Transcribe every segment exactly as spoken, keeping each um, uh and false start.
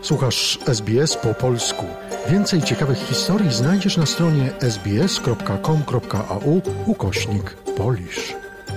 Słuchasz S B S po polsku. Więcej ciekawych historii znajdziesz na stronie sbs.com.au ukośnik Polish.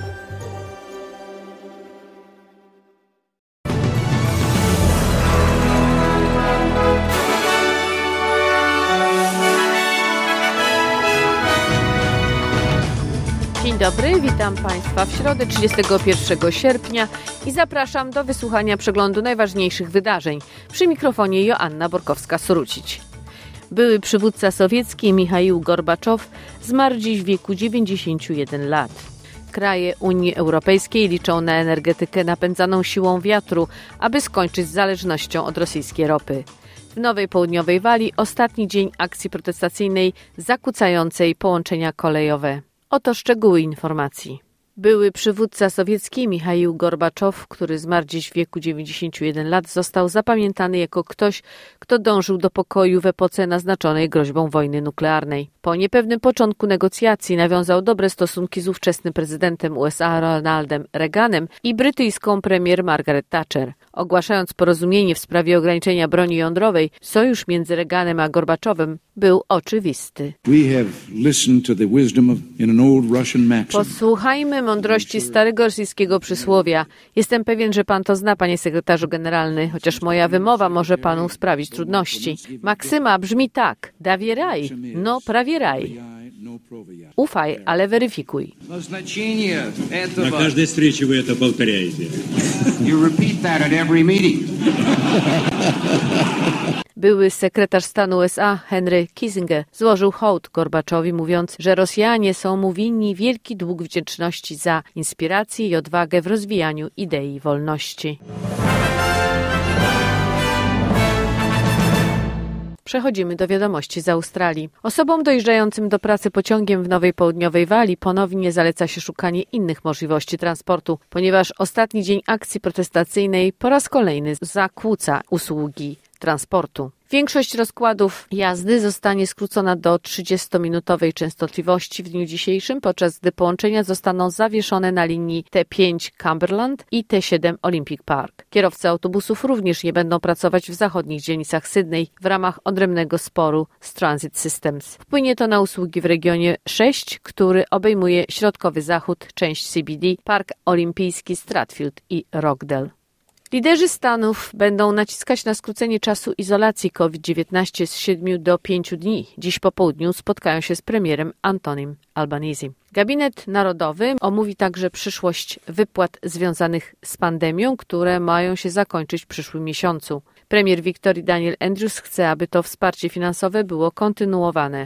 Dzień dobry, witam Państwa w środę trzydziestego pierwszego sierpnia i zapraszam do wysłuchania przeglądu najważniejszych wydarzeń. Przy mikrofonie Joanna Borkowska-Surucić. Były przywódca sowiecki Michaił Gorbaczow zmarł dziś w wieku dziewięćdziesięciu jeden lat. Kraje Unii Europejskiej liczą na energetykę napędzaną siłą wiatru, aby skończyć z zależnością od rosyjskiej ropy. W Nowej Południowej Walii ostatni dzień akcji protestacyjnej zakłócającej połączenia kolejowe. Oto szczegóły informacji. Były przywódca sowiecki Michaił Gorbaczow, który zmarł dziś w wieku dziewięćdziesięciu jeden lat, został zapamiętany jako ktoś, kto dążył do pokoju w epoce naznaczonej groźbą wojny nuklearnej. Po niepewnym początku negocjacji nawiązał dobre stosunki z ówczesnym prezydentem U S A Ronaldem Reaganem i brytyjską premier Margaret Thatcher. Ogłaszając porozumienie w sprawie ograniczenia broni jądrowej, sojusz między Reaganem a Gorbaczowem był oczywisty. Posłuchajmy mądrości starego rosyjskiego przysłowia. Jestem pewien, że pan to zna, panie sekretarzu generalny, chociaż moja wymowa może panu sprawić trudności. Maksyma brzmi tak: dawieraj, no prawieraj. Ufaj, ale weryfikuj. Na każdej встрече вы это повторяете. You repeat that at every meeting. Były sekretarz stanu U S A Henry Kissinger złożył hołd Gorbaczowi, mówiąc, że Rosjanie są mu winni wielki dług wdzięczności za inspirację i odwagę w rozwijaniu idei wolności. Przechodzimy do wiadomości z Australii. Osobom dojeżdżającym do pracy pociągiem w Nowej Południowej Walii ponownie zaleca się szukanie innych możliwości transportu, ponieważ ostatni dzień akcji protestacyjnej po raz kolejny zakłóca usługi transportu. Większość rozkładów jazdy zostanie skrócona do trzydziestominutowej częstotliwości w dniu dzisiejszym, podczas gdy połączenia zostaną zawieszone na linii T pięć Cumberland i T siedem Olympic Park. Kierowcy autobusów również nie będą pracować w zachodnich dzielnicach Sydney w ramach odrębnego sporu z Transit Systems. Wpłynie to na usługi w regionie sześć, który obejmuje środkowy zachód, część C B D, Park Olimpijski Stratfield i Rockdale. Liderzy Stanów będą naciskać na skrócenie czasu izolacji COVID dziewiętnaście z siedmiu do pięciu dni. Dziś po południu spotkają się z premierem Antonym Albanese. Gabinet Narodowy omówi także przyszłość wypłat związanych z pandemią, które mają się zakończyć w przyszłym miesiącu. Premier Wiktorii Daniel Andrews chce, aby to wsparcie finansowe było kontynuowane.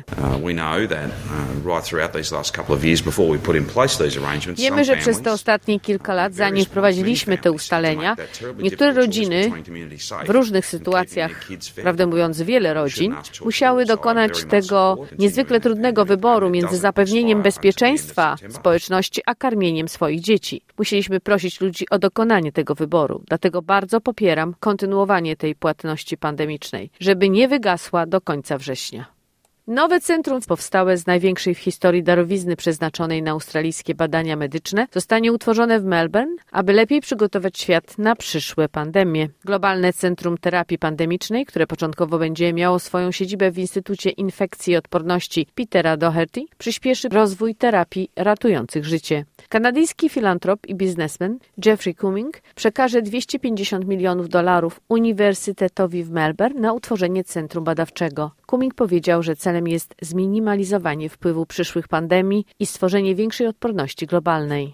Wiemy, że przez te ostatnie kilka lat, zanim wprowadziliśmy te ustalenia, niektóre rodziny w różnych sytuacjach, prawdę mówiąc wiele rodzin, musiały dokonać tego niezwykle trudnego wyboru między zapewnieniem bezpieczeństwa społeczności a karmieniem swoich dzieci. Musieliśmy prosić ludzi o dokonanie tego wyboru. Dlatego bardzo popieram kontynuowanie tej płatności pandemicznej, żeby nie wygasła do końca września. Nowe centrum powstałe z największej w historii darowizny przeznaczonej na australijskie badania medyczne zostanie utworzone w Melbourne, aby lepiej przygotować świat na przyszłe pandemie. Globalne Centrum Terapii Pandemicznej, które początkowo będzie miało swoją siedzibę w Instytucie Infekcji i Odporności Petera Doherty, przyspieszy rozwój terapii ratujących życie. Kanadyjski filantrop i biznesmen Jeffrey Cumming przekaże dwieście pięćdziesiąt milionów dolarów Uniwersytetowi w Melbourne na utworzenie centrum badawczego. Cumming powiedział, że celem jest zminimalizowanie wpływu przyszłych pandemii i stworzenie większej odporności globalnej.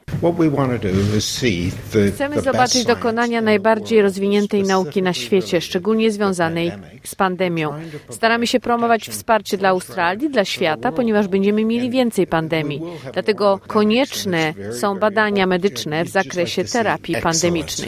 Chcemy zobaczyć dokonania najbardziej rozwiniętej nauki na świecie, szczególnie związanej z pandemią. Staramy się promować wsparcie dla Australii, dla świata, ponieważ będziemy mieli więcej pandemii. Dlatego konieczne są badania medyczne w zakresie terapii pandemicznych.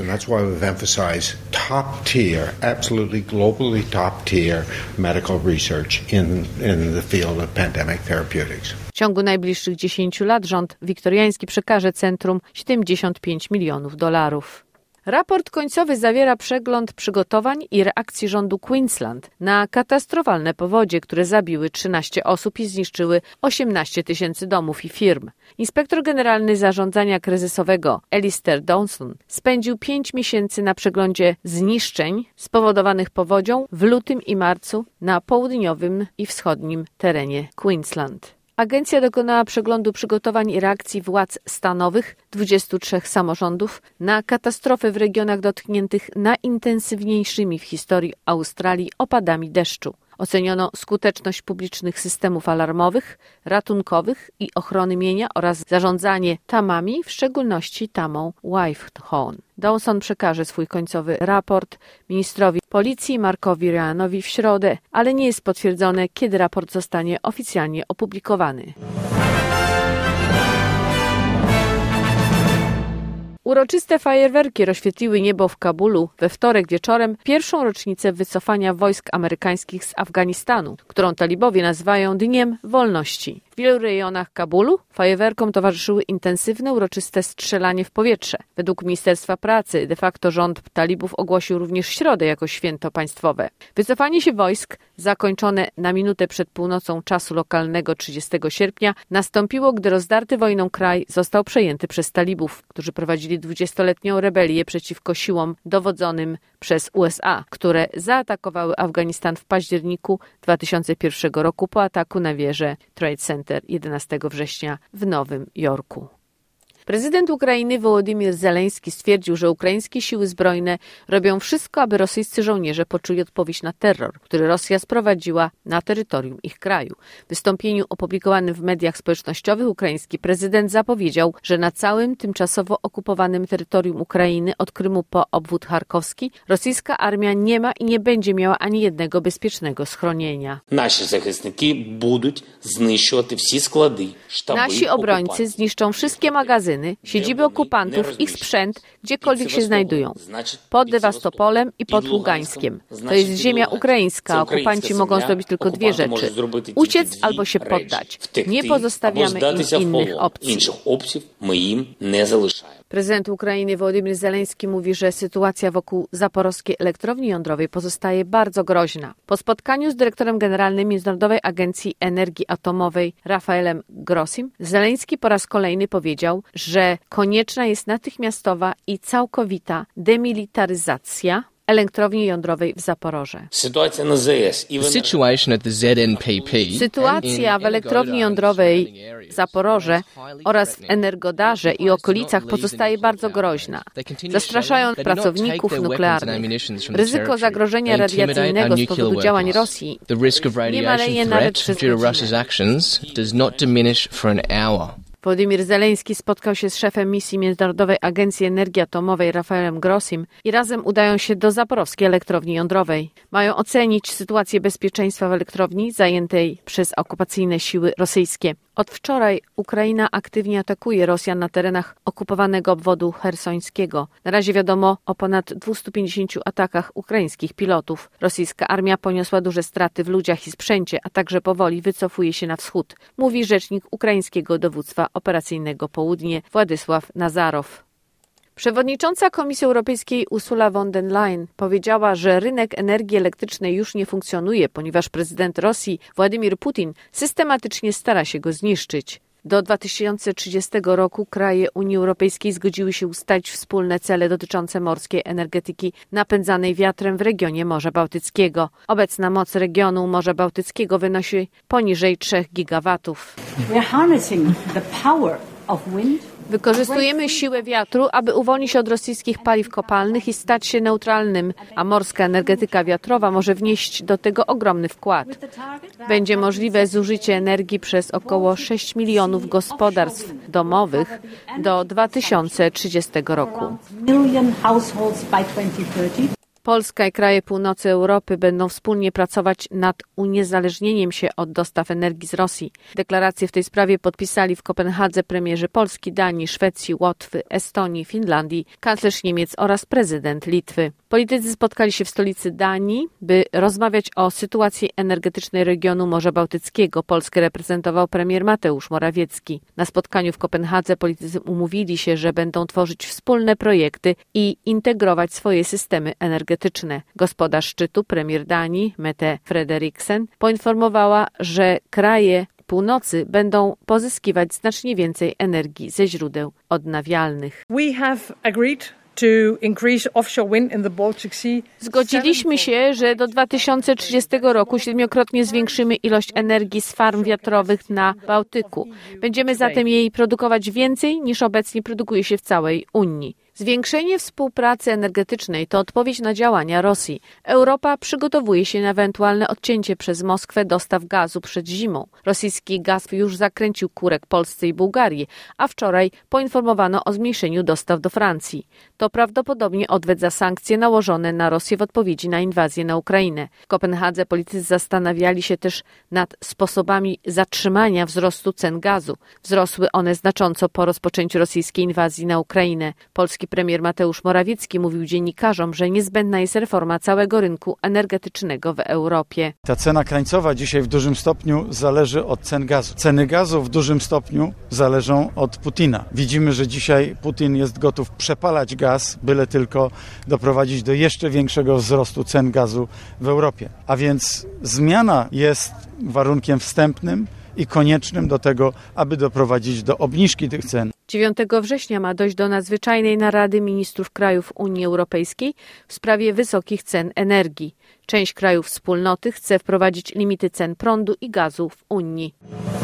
W ciągu najbliższych dziesięciu lat rząd wiktoriański przekaże centrum siedemdziesiąt pięć milionów dolarów. Raport końcowy zawiera przegląd przygotowań i reakcji rządu Queensland na katastrofalne powodzie, które zabiły trzynaście osób i zniszczyły osiemnaście tysięcy domów i firm. Inspektor generalny zarządzania kryzysowego Alistair Dawson spędził pięć miesięcy na przeglądzie zniszczeń spowodowanych powodzią w lutym i marcu na południowym i wschodnim terenie Queensland. Agencja dokonała przeglądu przygotowań i reakcji władz stanowych dwudziestu trzech samorządów na katastrofy w regionach dotkniętych najintensywniejszymi w historii Australii opadami deszczu. Oceniono skuteczność publicznych systemów alarmowych, ratunkowych i ochrony mienia oraz zarządzanie tamami, w szczególności tamą Whitehorn. Dawson przekaże swój końcowy raport ministrowi policji Markowi Ryanowi w środę, ale nie jest potwierdzone, kiedy raport zostanie oficjalnie opublikowany. Uroczyste fajerwerki rozświetliły niebo w Kabulu we wtorek wieczorem pierwszą rocznicę wycofania wojsk amerykańskich z Afganistanu, którą talibowie nazywają Dniem Wolności. W wielu rejonach Kabulu fajerwerkom towarzyszyły intensywne, uroczyste strzelanie w powietrze. Według Ministerstwa Pracy de facto rząd talibów ogłosił również środę jako święto państwowe. Wycofanie się wojsk, zakończone na minutę przed północą czasu lokalnego trzydziestego sierpnia, nastąpiło, gdy rozdarty wojną kraj został przejęty przez talibów, którzy prowadzili dwudziestoletnią rebelię przeciwko siłom dowodzonym przez U S A, które zaatakowały Afganistan w październiku dwa tysiące pierwszego roku po ataku na wieżę Trade Center jedenastego września w Nowym Jorku. Prezydent Ukrainy Wołodymyr Zełenski stwierdził, że ukraińskie siły zbrojne robią wszystko, aby rosyjscy żołnierze poczuli odpowiedź na terror, który Rosja sprowadziła na terytorium ich kraju. W wystąpieniu opublikowanym w mediach społecznościowych ukraiński prezydent zapowiedział, że na całym tymczasowo okupowanym terytorium Ukrainy od Krymu po obwód charkowski rosyjska armia nie ma i nie będzie miała ani jednego bezpiecznego schronienia. Nasi захисники будуть знищувати всі склади, штаби Nasi obrońcy zniszczą wszystkie magazyny, siedziby okupantów, ich sprzęt, gdziekolwiek się znajdują. Pod Dewastopolem i pod Ługańskiem. To jest ziemia ukraińska. Okupanci mogą zrobić tylko dwie rzeczy. Uciec albo się poddać. Nie pozostawiamy im innych opcji. Prezydent Ukrainy Wołodymyr Zełenski mówi, że sytuacja wokół zaporowskiej elektrowni jądrowej pozostaje bardzo groźna. Po spotkaniu z dyrektorem generalnym Międzynarodowej Agencji Energii Atomowej Rafaelem Grossim, Zełenski po raz kolejny powiedział, że konieczna jest natychmiastowa i całkowita demilitaryzacja elektrowni jądrowej w Zaporoże. Sytuacja w elektrowni jądrowej w Zaporoże oraz w Energodarze i okolicach pozostaje bardzo groźna. Zastraszają pracowników nuklearnych. Ryzyko zagrożenia radiacyjnego z powodu działań Rosji nie maleje nawet przez godzinę. Wołodymyr Zełenski spotkał się z szefem misji Międzynarodowej Agencji Energii Atomowej Rafaelem Grossim i razem udają się do zaporowskiej elektrowni jądrowej. Mają ocenić sytuację bezpieczeństwa w elektrowni zajętej przez okupacyjne siły rosyjskie. Od wczoraj Ukraina aktywnie atakuje Rosjan na terenach okupowanego obwodu chersońskiego. Na razie wiadomo o ponad dwustu pięćdziesięciu atakach ukraińskich pilotów. Rosyjska armia poniosła duże straty w ludziach i sprzęcie, a także powoli wycofuje się na wschód, mówi rzecznik ukraińskiego dowództwa operacyjnego Południe Władysław Nazarow. Przewodnicząca Komisji Europejskiej Ursula von der Leyen powiedziała, że rynek energii elektrycznej już nie funkcjonuje, ponieważ prezydent Rosji Władimir Putin systematycznie stara się go zniszczyć. Do dwa tysiące trzydziestego roku kraje Unii Europejskiej zgodziły się ustalić wspólne cele dotyczące morskiej energetyki napędzanej wiatrem w regionie Morza Bałtyckiego. Obecna moc regionu Morza Bałtyckiego wynosi poniżej trzech gigawatów. Wykorzystujemy siłę wiatru, aby uwolnić się od rosyjskich paliw kopalnych i stać się neutralnym, a morska energetyka wiatrowa może wnieść do tego ogromny wkład. Będzie możliwe zużycie energii przez około sześć milionów gospodarstw domowych do dwa tysiące trzydziestego roku. Polska i kraje północy Europy będą wspólnie pracować nad uniezależnieniem się od dostaw energii z Rosji. Deklaracje w tej sprawie podpisali w Kopenhadze premierzy Polski, Danii, Szwecji, Łotwy, Estonii, Finlandii, kanclerz Niemiec oraz prezydent Litwy. Politycy spotkali się w stolicy Danii, by rozmawiać o sytuacji energetycznej regionu Morza Bałtyckiego. Polskę reprezentował premier Mateusz Morawiecki. Na spotkaniu w Kopenhadze politycy umówili się, że będą tworzyć wspólne projekty i integrować swoje systemy energetyczne. Gospodarz szczytu, premier Danii, Mette Frederiksen, poinformowała, że kraje północy będą pozyskiwać znacznie więcej energii ze źródeł odnawialnych. We have agreed to increase offshore wind in the Baltic Sea. Zgodziliśmy się, że do dwa tysiące trzydziestego roku siedmiokrotnie zwiększymy ilość energii z farm wiatrowych na Bałtyku. Będziemy zatem jej produkować więcej niż obecnie produkuje się w całej Unii. Zwiększenie współpracy energetycznej to odpowiedź na działania Rosji. Europa przygotowuje się na ewentualne odcięcie przez Moskwę dostaw gazu przed zimą. Rosyjski gaz już zakręcił kurek Polsce i Bułgarii, a wczoraj poinformowano o zmniejszeniu dostaw do Francji. To prawdopodobnie odwet za sankcje nałożone na Rosję w odpowiedzi na inwazję na Ukrainę. W Kopenhadze politycy zastanawiali się też nad sposobami zatrzymania wzrostu cen gazu. Wzrosły one znacząco po rozpoczęciu rosyjskiej inwazji na Ukrainę. Polski premier Mateusz Morawiecki mówił dziennikarzom, że niezbędna jest reforma całego rynku energetycznego w Europie. Ta cena krańcowa dzisiaj w dużym stopniu zależy od cen gazu. Ceny gazu w dużym stopniu zależą od Putina. Widzimy, że dzisiaj Putin jest gotów przepalać gaz, byle tylko doprowadzić do jeszcze większego wzrostu cen gazu w Europie. A więc zmiana jest warunkiem wstępnym i koniecznym do tego, aby doprowadzić do obniżki tych cen. dziewiątego września ma dojść do nadzwyczajnej narady ministrów krajów Unii Europejskiej w sprawie wysokich cen energii. Część krajów wspólnoty chce wprowadzić limity cen prądu i gazu w Unii.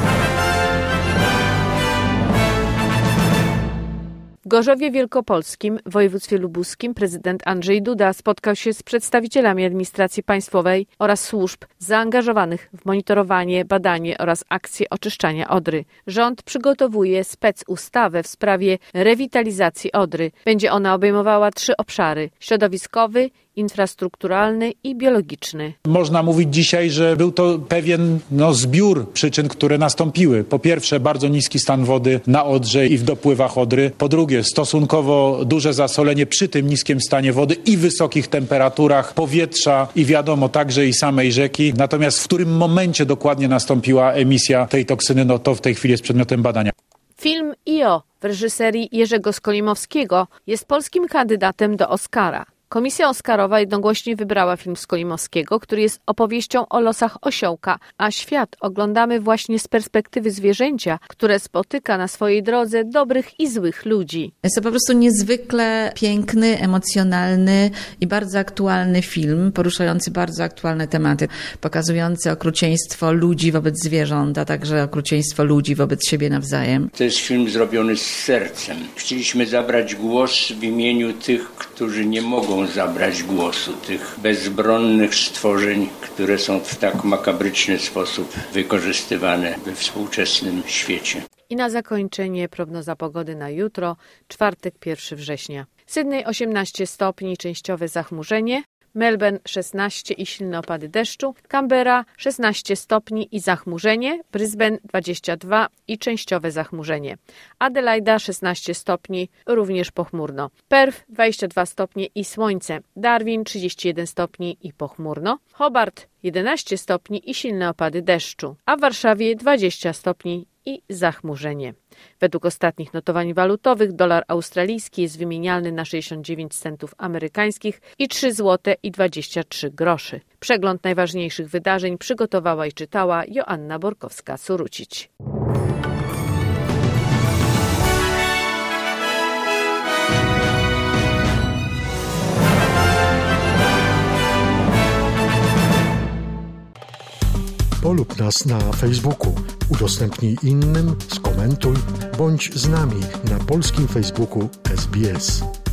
W Gorzowie Wielkopolskim, w województwie lubuskim, prezydent Andrzej Duda spotkał się z przedstawicielami administracji państwowej oraz służb zaangażowanych w monitorowanie, badanie oraz akcje oczyszczania Odry. Rząd przygotowuje specustawę w sprawie rewitalizacji Odry. Będzie ona obejmowała trzy obszary: środowiskowy, infrastrukturalny i biologiczny. Można mówić dzisiaj, że był to pewien no, zbiór przyczyn, które nastąpiły. Po pierwsze, bardzo niski stan wody na Odrze i w dopływach Odry. Po drugie, stosunkowo duże zasolenie przy tym niskim stanie wody i wysokich temperaturach powietrza i wiadomo także i samej rzeki. Natomiast w którym momencie dokładnie nastąpiła emisja tej toksyny, no to w tej chwili jest przedmiotem badania. Film I O w reżyserii Jerzego Skolimowskiego jest polskim kandydatem do Oscara. Komisja Oscarowa jednogłośnie wybrała film Skolimowskiego, który jest opowieścią o losach osiołka, a świat oglądamy właśnie z perspektywy zwierzęcia, które spotyka na swojej drodze dobrych i złych ludzi. Jest to po prostu niezwykle piękny, emocjonalny i bardzo aktualny film, poruszający bardzo aktualne tematy, pokazujący okrucieństwo ludzi wobec zwierząt, a także okrucieństwo ludzi wobec siebie nawzajem. To jest film zrobiony z sercem. Chcieliśmy zabrać głos w imieniu tych, którzy nie mogą zabrać głosu, tych bezbronnych stworzeń, które są w tak makabryczny sposób wykorzystywane we współczesnym świecie. I na zakończenie prognoza pogody na jutro, czwartek, pierwszego września. Sydney osiemnaście stopni, częściowe zachmurzenie. Melbourne szesnaście i silne opady deszczu, Canberra szesnaście stopni i zachmurzenie, Brisbane dwadzieścia dwa i częściowe zachmurzenie, Adelaida szesnaście stopni, również pochmurno, Perth dwadzieścia dwa stopnie i słońce, Darwin trzydzieści jeden stopni i pochmurno, Hobart jedenaście stopni i silne opady deszczu, a w Warszawie dwadzieścia stopni i zachmurzenie. Według ostatnich notowań walutowych dolar australijski jest wymienialny na sześćdziesiąt dziewięć centów amerykańskich i trzy złote i dwadzieścia trzy groszy. Przegląd najważniejszych wydarzeń przygotowała i czytała Joanna Borkowska-Surucić. Polub nas na Facebooku, udostępnij innym, skomentuj, bądź z nami na polskim Facebooku S B S.